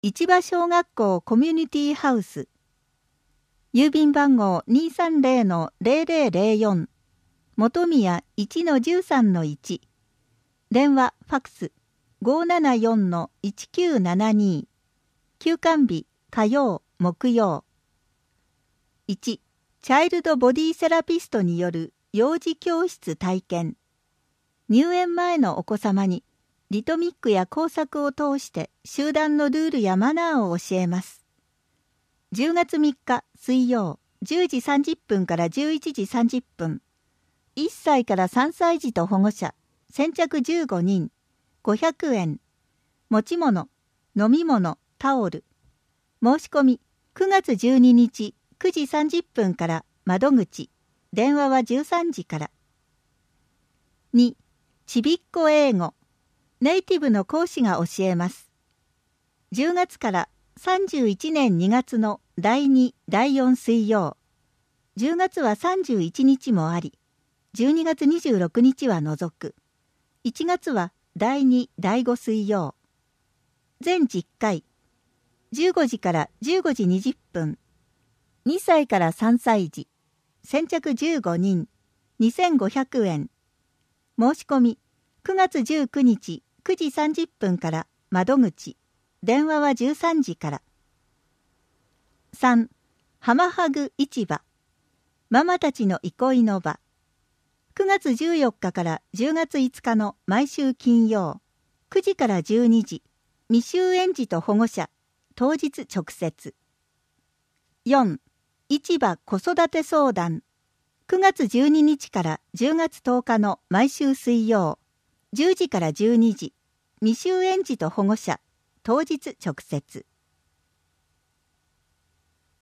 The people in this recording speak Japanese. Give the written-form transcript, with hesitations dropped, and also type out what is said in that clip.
市場小学校コミュニティハウス。郵便番号 230-0004。本宮 1-13-1。電話ファクス 574-1972。休館日火曜木曜。1. チャイルドボディセラピストによる幼児教室体験。入園前のお子様にリトミックや工作を通して集団のルールやマナーを教えます。10月3日水曜10時30分から11時30分。1歳から3歳児と保護者、先着15人、500円。持ち物、飲み物、タオル。申し込み、9月12日9時30分から窓口。電話は13時から。2. ちびっこ英語。ネイティブの講師が教えます。10月から31年2月の第2、第4水曜。10月は31日もあり、12月26日は除く。1月は第2、第5水曜。全10回。15時から15時20分。2歳から3歳児。先着15人。2500円。申し込み。9月19日9時30分から窓口。電話は13時から。3. ハマハグ市場。ママたちの憩いの場。9月14日から10月5日の毎週金曜。9時から12時。未就園児と保護者。当日直接。4. 市場子育て相談。9月12日から10月10日の毎週水曜。10時から12時。未就園児と保護者。当日直接。